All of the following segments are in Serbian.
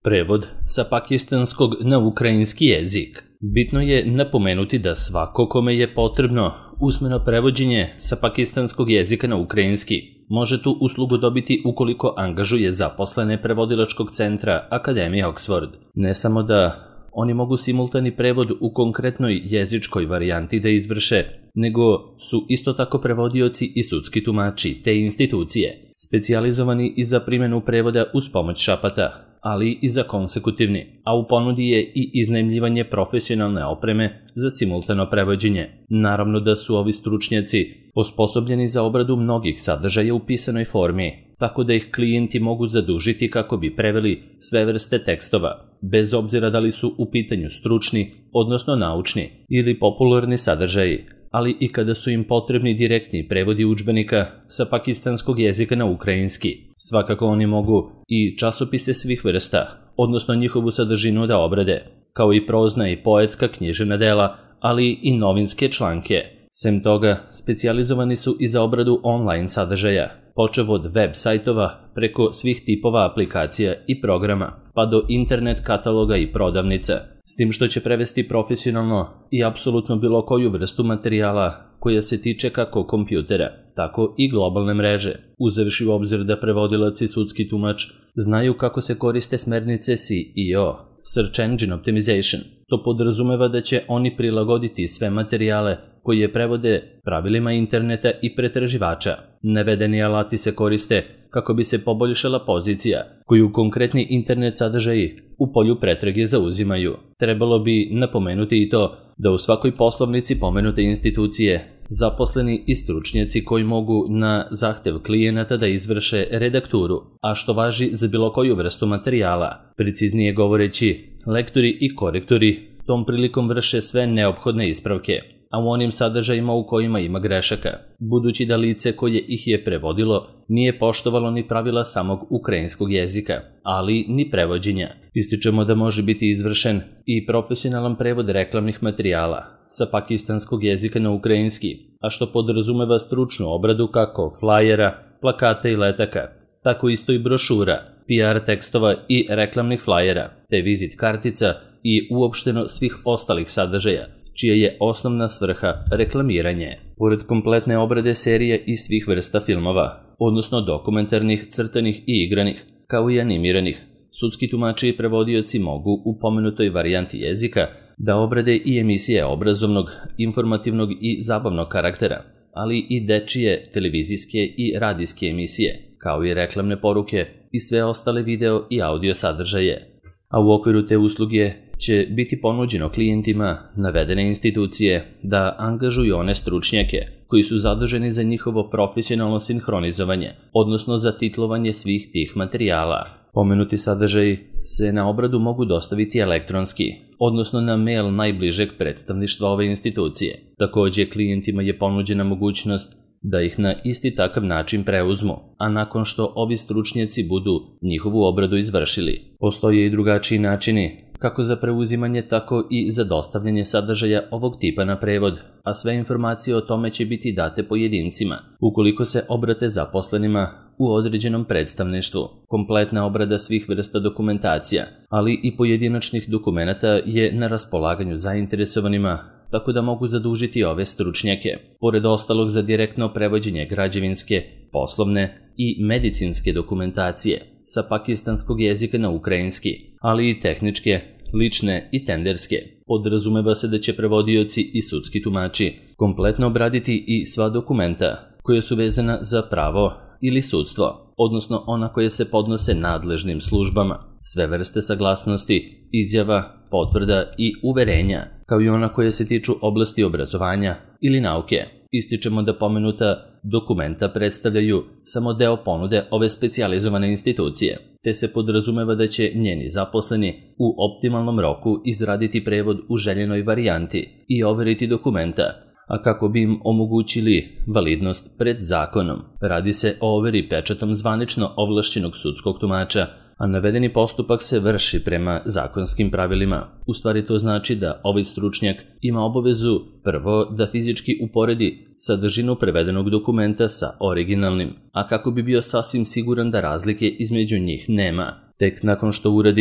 Prevod sa pakistanskog na ukrajinski jezik. Bitno je napomenuti da svako kome je potrebno usmeno prevođenje sa pakistanskog jezika na ukrajinski može tu uslugu dobiti ukoliko angažuje zaposlene prevodilačkog centra Akademije Oxford. Ne samo da oni mogu simultani prevod u konkretnoj jezičkoj varijanti da izvrše, nego su isto tako prevodioci i sudski tumači te institucije, specijalizovani i za primjenu prevoda uz pomoć šapata, ali i za konsekutivni, a u ponudi je i iznajmljivanje profesionalne opreme za simultano prevođenje. Naravno da su ovi stručnjaci osposobljeni za obradu mnogih sadržaja u pisanoj formi, tako da ih klijenti mogu zadužiti kako bi preveli sve vrste tekstova, bez obzira da li su u pitanju stručni, odnosno naučni ili popularni sadržaji, ali i kada su im potrebni direktni prevodi udžbenika sa pakistanskog jezika na ukrajinski. Svakako oni mogu i časopise svih vrsta, odnosno njihovu sadržinu da obrade, kao i prozna i poetska književna dela, ali i novinske članke. Sem toga, specijalizovani su i za obradu online sadržaja, počev od web sajtova preko svih tipova aplikacija i programa, pa do internet kataloga i prodavnica, s tim što će prevesti profesionalno i apsolutno bilo koju vrstu materijala koja se tiče kako kompjutera, tako i globalne mreže, uzevši u obzir da prevodilac i sudski tumač znaju kako se koriste smernice SEO, Search Engine Optimization. To podrazumeva da će oni prilagoditi sve materijale koje prevode pravilima interneta i pretraživača. Navedeni alati se koriste kako bi se poboljšala pozicija koju konkretni internet sadržaji u polju pretrage zauzimaju. Trebalo bi napomenuti i to da u svakoj poslovnici pomenute institucije zaposleni i stručnjaci koji mogu na zahtev klijenata da izvrše redakturu, a što važi za bilo koju vrstu materijala. Preciznije govoreći, lektori i korektori tom prilikom vrše sve neophodne ispravke, a u onim sadržajima u kojima ima grešaka, budući da lice koje ih je prevodilo nije poštovalo ni pravila samog ukrajinskog jezika, ali ni prevođenja. Ističemo da može biti izvršen i profesionalan prevod reklamnih materijala sa pakistanskog jezika na ukrajinski, a što podrazumeva stručnu obradu kako flajera, plakata i letaka, tako isto i brošura, PR tekstova i reklamnih flajera, te vizit kartica i uopšteno svih ostalih sadržaja, čija je osnovna svrha reklamiranje. Pored kompletne obrade serije i svih vrsta filmova, odnosno dokumentarnih, crtanih i igranih, kao i animiranih, sudski tumači i prevodioci mogu u pomenutoj varijanti jezika da obrade i emisije obrazovnog, informativnog i zabavnog karaktera, ali i dečije, televizijske i radijske emisije, kao i reklamne poruke i sve ostale video i audio sadržaje. A u okviru te usluge će biti ponuđeno klijentima navedene institucije da angažuju one stručnjake koji su zaduženi za njihovo profesionalno sinhronizovanje, odnosno za titlovanje svih tih materijala. Pomenuti sadržaji se na obradu mogu dostaviti elektronski, odnosno na mail najbližeg predstavništva ove institucije. Također, klijentima je ponuđena mogućnost da ih na isti takav način preuzmu, a nakon što ovi stručnjaci budu njihovu obradu izvršili. Postoje i drugačiji načini kako za preuzimanje, tako i za dostavljanje sadržaja ovog tipa na prevod, a sve informacije o tome će biti date pojedincima ukoliko se obrate zaposlenima u određenom predstavništvu. Kompletna obrada svih vrsta dokumentacija, ali i pojedinačnih dokumenata je na raspolaganju zainteresovanima, tako da mogu zadužiti ove stručnjake, pored ostalog za direktno prevođenje građevinske, poslovne i medicinske dokumentacije sa pakistanskog jezika na ukrajinski, ali i tehničke, lične i tenderske. Podrazumeva se da će prevodioci i sudski tumači kompletno obraditi i sva dokumenta koja su vezana za pravo ili sudstvo, odnosno ona koja se podnose nadležnim službama, sve vrste saglasnosti, izjava, potvrda i uverenja, kao i ona koja se tiču oblasti obrazovanja ili nauke. Ističemo da pomenuta dokumenta predstavljaju samo deo ponude ove specijalizovane institucije, te se podrazumeva da će njeni zaposleni u optimalnom roku izraditi prevod u željenoj varijanti i overiti dokumenta, a kako bi im omogućili validnost pred zakonom. Radi se o overi pečatom zvanično ovlašćenog sudskog tumača, a navedeni postupak se vrši prema zakonskim pravilima. U stvari to znači da ovaj stručnjak ima obavezu prvo da fizički uporedi sadržinu prevedenog dokumenta sa originalnim, a kako bi bio sasvim siguran da razlike između njih nema. Tek nakon što uradi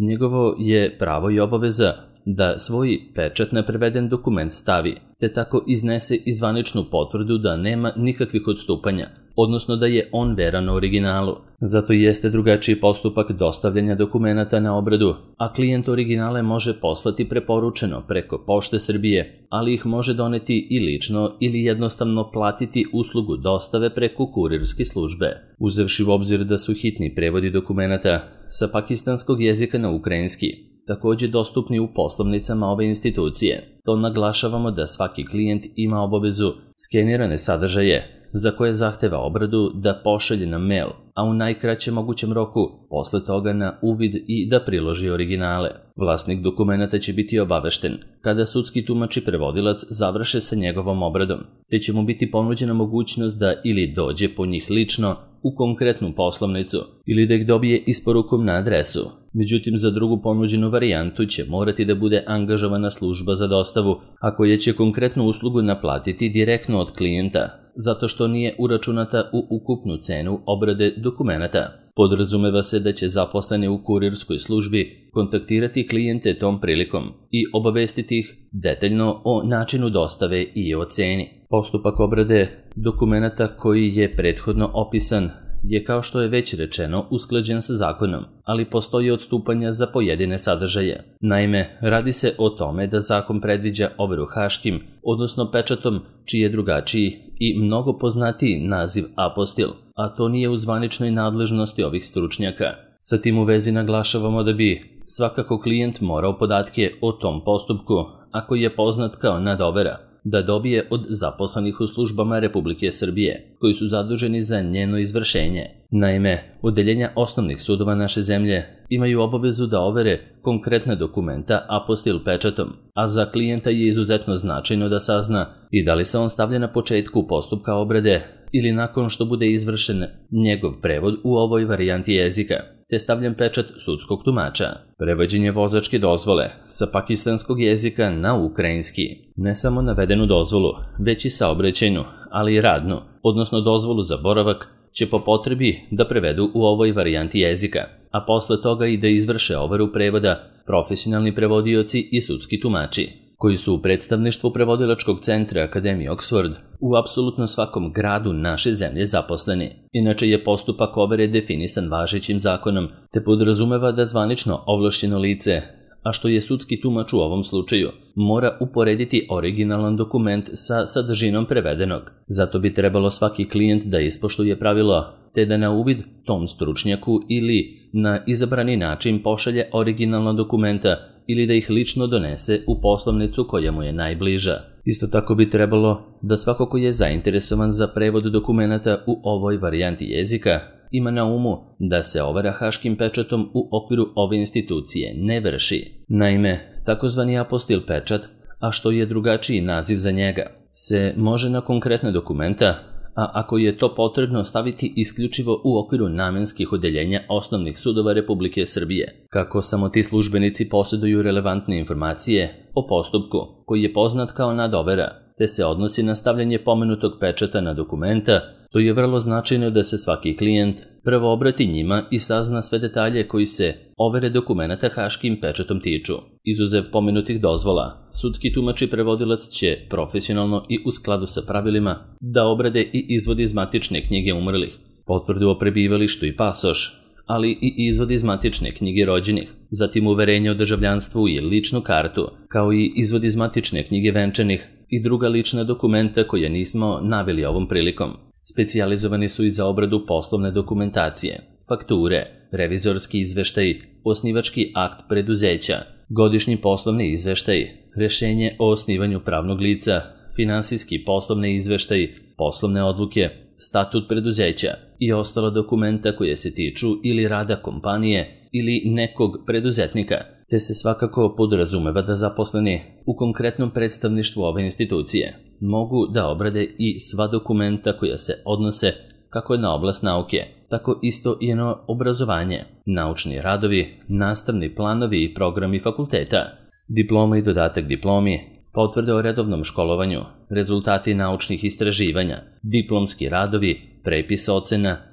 Njegovo je pravo i obaveza da svoj pečat na preveden dokument stavi, te tako iznese i zvaničnu potvrdu da nema nikakvih odstupanja, odnosno da je on veran originalu. Zato jeste drugačiji postupak dostavljanja dokumenata na obradu, a klijent originale može poslati preporučeno preko Pošte Srbije, ali ih može doneti i lično ili jednostavno platiti uslugu dostave preko kurirske službe. Uzevši u obzir da su hitni prevodi dokumenata sa pakistanskog jezika na ukrajinski takođe dostupni u poslovnicama ove institucije, to naglašavamo da svaki klijent ima obavezu skenirane sadržaje za koje zahteva obradu da pošalje na mail, a u najkraćem mogućem roku posle toga na uvid i da priloži originale. Vlasnik dokumenata će biti obavešten kada sudski tumač i prevodilac završe sa njegovom obradom, te će mu biti ponuđena mogućnost da ili dođe po njih lično u konkretnu poslovnicu ili da ih dobije isporukom na adresu. Međutim, za drugu ponuđenu varijantu će morati da bude angažovana služba za dostavu, a koja će konkretnu uslugu naplatiti direktno od klijenta, zato što nije uračunata u ukupnu cenu obrade dokumenata. Podrazumeva se da će zaposleni u kurirskoj službi kontaktirati klijente tom prilikom i obavestiti ih detaljno o načinu dostave i o ceni. Postupak obrade dokumenata koji je prethodno opisan je, kao što je već rečeno, usklađen sa zakonom, ali postoji odstupanja za pojedine sadržaje. Naime, radi se o tome da zakon predviđa overu haškim, odnosno pečatom, čiji je drugačiji i mnogo poznatiji naziv apostil, a to nije u zvaničnoj nadležnosti ovih stručnjaka. Sa tim u vezi naglašavamo da bi svakako klijent morao podatke o tom postupku, ako je poznat kao nadovera, da dobije od zaposlenih u službama Republike Srbije, koji su zaduženi za njeno izvršenje. Naime, odeljenja osnovnih sudova naše zemlje imaju obavezu da overe konkretna dokumenta apostil pečatom, a za klijenta je izuzetno značajno da sazna i da li se on stavlja na početku postupka obrade ili nakon što bude izvršen njegov prevod u ovoj varijanti jezika, te stavljen pečat sudskog tumača. Prevođenje vozačke dozvole sa pakistanskog jezika na ukrajinski, ne samo navedenu dozvolu, već i saobraćajnu, ali i radnu, odnosno dozvolu za boravak, će po potrebi da prevedu u ovoj varijanti jezika, a posle toga i da izvrše overu prevoda profesionalni prevodioci i sudski tumači, koji su u predstavništvu prevodilačkog centra Akademije Oxford u apsolutno svakom gradu naše zemlje zaposleni. Inače je postupak overe definisan važećim zakonom, te podrazumeva da zvanično ovlašćeno lice, a što je sudski tumač u ovom slučaju, mora uporediti originalan dokument sa sadržinom prevedenog. Zato bi trebalo svaki klijent da ispoštuje pravilo, te da na uvid tom stručnjaku ili na izabrani način pošalje originalna dokumenta ili da ih lično donese u poslovnicu koja mu je najbliža. Isto tako bi trebalo da svako ko je zainteresovan za prevod dokumenata u ovoj varijanti jezika ima na umu da se overa haškim pečatom u okviru ove institucije ne vrši. Naime, takozvani apostil pečat, a što je drugačiji naziv za njega, se može na konkretne dokumenta, a ako je to potrebno, staviti isključivo u okviru namenskih odeljenja osnovnih sudova Republike Srbije, kako samo ti službenici posjeduju relevantne informacije o postupku koji je poznat kao nadovera, te se odnosi na stavljanje pomenutog pečata na dokumenta. To je vrlo značajno da se svaki klijent prvo obrati njima i sazna sve detalje koji se overe dokumenata haškim pečatom tiču. Izuzev pomenutih dozvola, sudski tumač i prevodilac će profesionalno i u skladu sa pravilima da obrade i izvod iz matične knjige umrlih, potvrdu o prebivalištu i pasoš, ali i izvod iz matične knjige rođenih, zatim uverenje o državljanstvu i ličnu kartu, kao i izvod iz matične knjige venčanih i druga lična dokumenta koja nismo naveli ovom prilikom. Specijalizovani su i za obradu poslovne dokumentacije, fakture, revizorski izveštaj, osnivački akt preduzeća, godišnji poslovni izveštaj, rešenje o osnivanju pravnog lica, finansijski poslovni izveštaj, poslovne odluke, statut preduzeća i ostala dokumenta koje se tiču ili rada kompanije ili nekog preduzetnika, te se svakako podrazumeva da zaposleni u konkretnom predstavništvu ove institucije mogu da obrade i sva dokumenta koja se odnose kako na oblast nauke, tako isto i na obrazovanje, naučni radovi, nastavni planovi i programi fakulteta, diploma i dodatak diplomi, potvrde o redovnom školovanju, rezultati naučnih istraživanja, diplomski radovi, prepis ocena,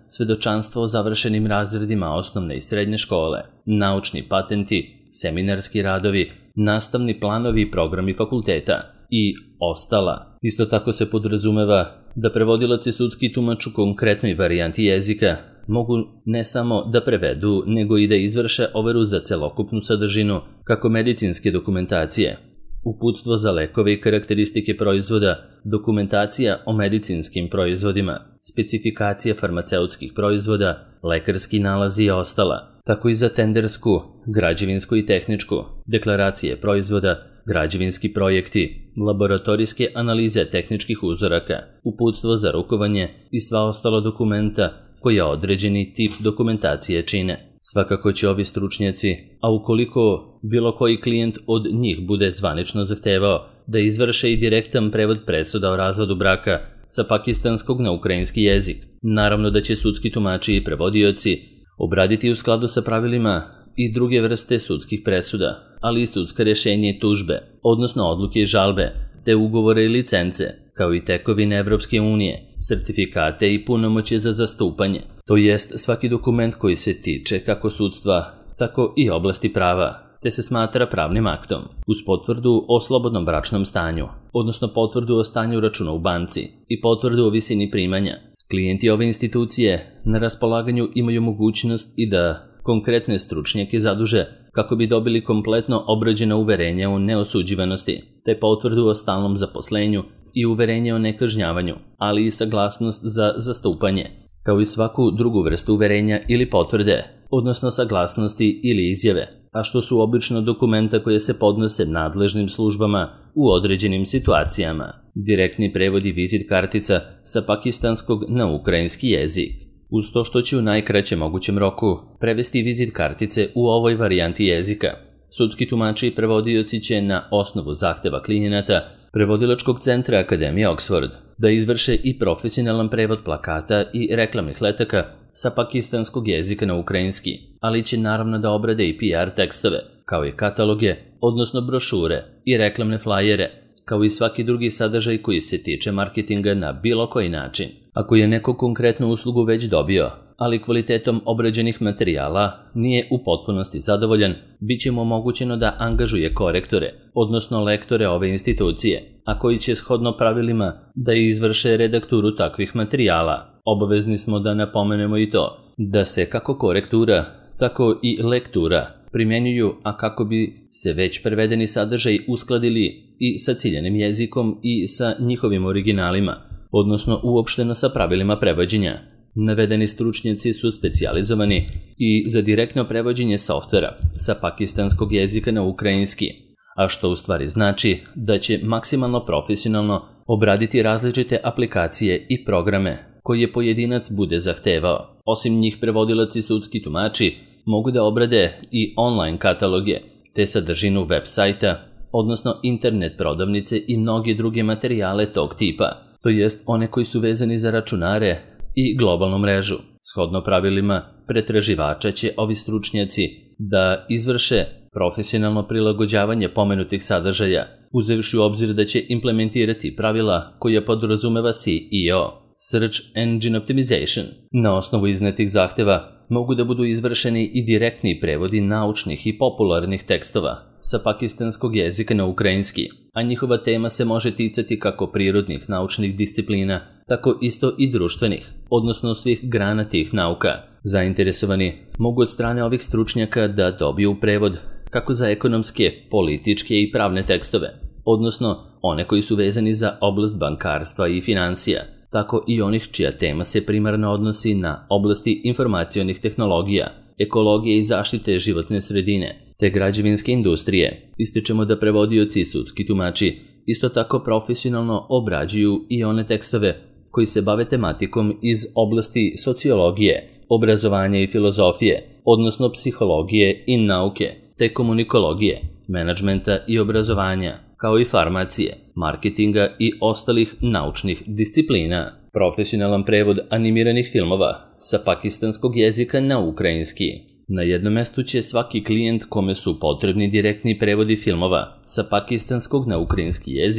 svedočanstvo o završenim razredima osnovne i srednje škole, naučni patenti, seminarski radovi, nastavni planovi i programi fakulteta i ostala. Isto tako se podrazumeva da prevodilac i sudski tumač u konkretnoj varijanti jezika mogu ne samo da prevedu, nego i da izvrše overu za celokupnu sadržinu, kako medicinske dokumentacije, uputstvo za lekove i karakteristike proizvoda, dokumentacija o medicinskim proizvodima, specifikacija farmaceutskih proizvoda, lekarski nalazi i ostala, tako i za tendersku, građevinsku i tehničku, deklaracije proizvoda, građevinski projekti, laboratorijske analize tehničkih uzoraka, uputstvo za rukovanje i sva ostala dokumenta koja određeni tip dokumentacije čine. Svakako će ovi stručnjaci, a ukoliko bilo koji klijent od njih bude zvanično zahtevao da izvrše i direktan prevod presuda o razvodu braka sa pakistanskog na ukrajinski jezik, naravno da će sudski tumači i prevodioci obraditi u skladu sa pravilima i druge vrste sudskih presuda, ali i sudska rješenja i tužbe, odnosno odluke i žalbe, te ugovore i licence, kao i tekovine Evropske unije, sertifikate i punomoćje za zastupanje, to jest svaki dokument koji se tiče kako sudstva, tako i oblasti prava, te se smatra pravnim aktom, uz potvrdu o slobodnom bračnom stanju, odnosno potvrdu o stanju računa u banci i potvrdu o visini primanja. Klijenti ove institucije na raspolaganju imaju mogućnost i da konkretne stručnjake zaduže kako bi dobili kompletno obrađena uverenja o neosuđivanosti, te potvrdu o stalnom zaposlenju i uverenje o nekažnjavanju, ali i saglasnost za zastupanje, kao i svaku drugu vrstu uverenja ili potvrde, odnosno saglasnosti ili izjave, a što su obično dokumenta koje se podnose nadležnim službama u određenim situacijama. Direktni prevod i vizit kartica sa pakistanskog na ukrajinski jezik. Uz to što će u najkraćem mogućem roku prevesti vizit kartice u ovoj varijanti jezika, sudski tumači i prevodioci će na osnovu zahteva klijenata Prevodilačkog centra Akademije Oxford da izvrše i profesionalan prevod plakata i reklamnih letaka sa pakistanskog jezika na ukrajinski, ali će naravno da obrade i PR tekstove, kao i kataloge, odnosno brošure i reklamne flajere, kao i svaki drugi sadržaj koji se tiče marketinga na bilo koji način. Ako je neko konkretnu uslugu već dobio, ali kvalitetom obrađenih materijala nije u potpunosti zadovoljan, bit će mu omogućeno da angažuje korektore, odnosno lektore ove institucije, a koji će shodno pravilima da izvrše redakturu takvih materijala. Obavezni smo da napomenemo i to, da se kako korektura, tako i lektura primjenjuju, a kako bi se već prevedeni sadržaj uskladili i sa ciljanim jezikom i sa njihovim originalima, odnosno uopšteno sa pravilima prevođenja. Navedeni stručnjaci su specijalizovani i za direktno prevođenje softvera sa pakistanskog jezika na ukrajinski, a što u stvari znači da će maksimalno profesionalno obraditi različite aplikacije i programe koje pojedinac bude zahtevao. Osim njih, prevodilac i sudski tumači mogu da obrade i online kataloge, te sadržinu web sajta, odnosno internet prodavnice i mnoge druge materijale tog tipa, to jest one koji su vezani za računare i globalnu mrežu. Shodno pravilima pretraživača će ovi stručnjaci da izvrše profesionalno prilagođavanje pomenutih sadržaja, uzevši u obzir da će implementirati pravila koja podrazumeva SEO, Search Engine Optimization. Na osnovu iznetih zahteva mogu da budu izvršeni i direktni prevodi naučnih i popularnih tekstova sa pakistanskog jezika na ukrajinski, a njihova tema se može ticati kako prirodnih naučnih disciplina, tako isto i društvenih, odnosno svih grana tih nauka. Zainteresovani mogu od strane ovih stručnjaka da dobiju prevod kako za ekonomske, političke i pravne tekstove, odnosno one koji su vezani za oblast bankarstva i financija, tako i onih čija tema se primarno odnosi na oblasti informacionih tehnologija, ekologije i zaštite životne sredine, te građevinske industrije. Ističemo da prevodioci i sudski tumači isto tako profesionalno obrađuju i one tekstove koji se bave tematikom iz oblasti sociologije, obrazovanja i filozofije, odnosno psihologije i nauke, te komunikologije, menadžmenta i obrazovanja, kao i farmacije, marketinga i ostalih naučnih disciplina. Profesionalan prevod animiranih filmova sa pakistanskog jezika na ukrajinski. Na jednom mestu će svaki klijent kome su potrebni direktni prevodi filmova sa pakistanskog na ukrajinski jezik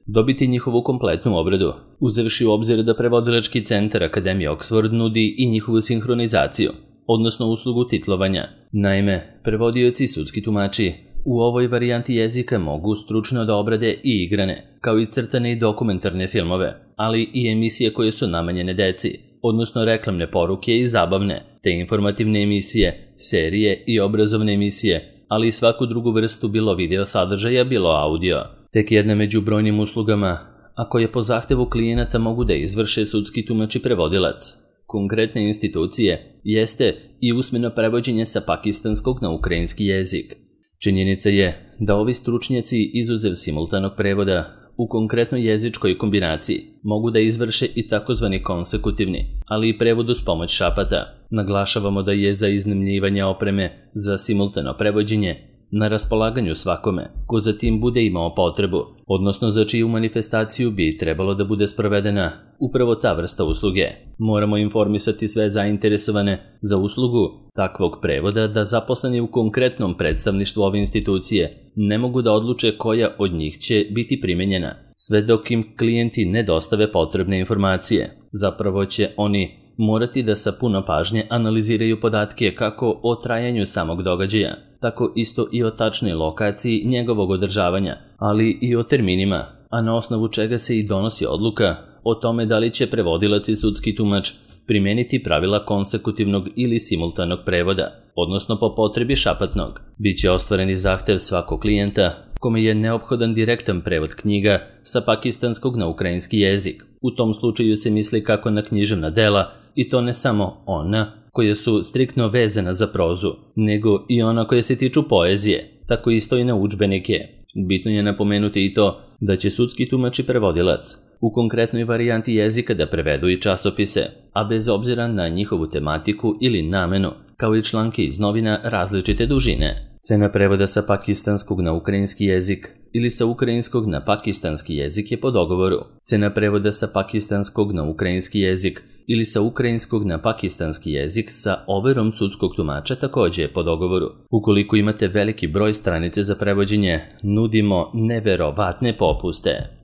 dobiti njihovu kompletnu obradu, uzevši u obzir da prevodilački centar Akademije Oxford nudi i njihovu sinhronizaciju, odnosno uslugu titlovanja. Naime, prevodioci i sudski tumači u ovoj varijanti jezika mogu stručno da obrade i igrane, kao i crtane i dokumentarne filmove, ali i emisije koje su namenjene deci, odnosno reklamne poruke i zabavne, te informativne emisije, serije i obrazovne emisije, ali i svaku drugu vrstu bilo video sadržaja, bilo audio. Tek jedna među brojnim uslugama, a koje po zahtevu klijenata mogu da izvrše sudski tumač i prevodilac konkretne institucije, jeste i usmeno prevođenje sa pakistanskog na ukrajinski jezik. Činjenica je da ovi stručnjaci, izuzev simultanog prevoda, u konkretnoj jezičkoj kombinaciji mogu da izvrše i takozvani konsekutivni, ali i prevod uz pomoć šapata. Naglašavamo da je za iznajmljivanje opreme za simultano prevođenje na raspolaganju svakome ko za tim bude imao potrebu, odnosno za čiju manifestaciju bi trebalo da bude sprovedena upravo ta vrsta usluge. Moramo informisati sve zainteresovane za uslugu takvog prevoda da zaposleni u konkretnom predstavništvu ove institucije ne mogu da odluče koja od njih će biti primenjena, sve dok im klijenti ne dostave potrebne informacije. Zapravo će oni morati da sa puno pažnje analiziraju podatke kako o trajanju samog događaja, tako isto i o tačnoj lokaciji njegovog održavanja, ali i o terminima, a na osnovu čega se i donosi odluka o tome da li će prevodilac i sudski tumač primeniti pravila konsekutivnog ili simultanog prevoda, odnosno po potrebi šapatnog. Biće ostvareni zahtev svakog klijenta kome je neophodan direktan prevod knjiga sa pakistanskog na ukrajinski jezik. U tom slučaju se misli kako na književna dela, i to ne samo ona koje su striktno vezana za prozu, nego i ona koje se tiču poezije, tako isto i na udžbenike. Bitno je napomenuti i to da će sudski tumač i prevodilac u konkretnoj varijanti jezika da prevedu i časopise, a bez obzira na njihovu tematiku ili namenu, kao i članke iz novina različite dužine. Cena prevoda sa pakistanskog na ukrajinski jezik ili sa ukrajinskog na pakistanski jezik je po dogovoru. Cena prevoda sa pakistanskog na ukrajinski jezik ili sa ukrajinskog na pakistanski jezik sa overom sudskog tumača također je po dogovoru. Ukoliko imate veliki broj stranice za prevođenje, nudimo neverovatne popuste.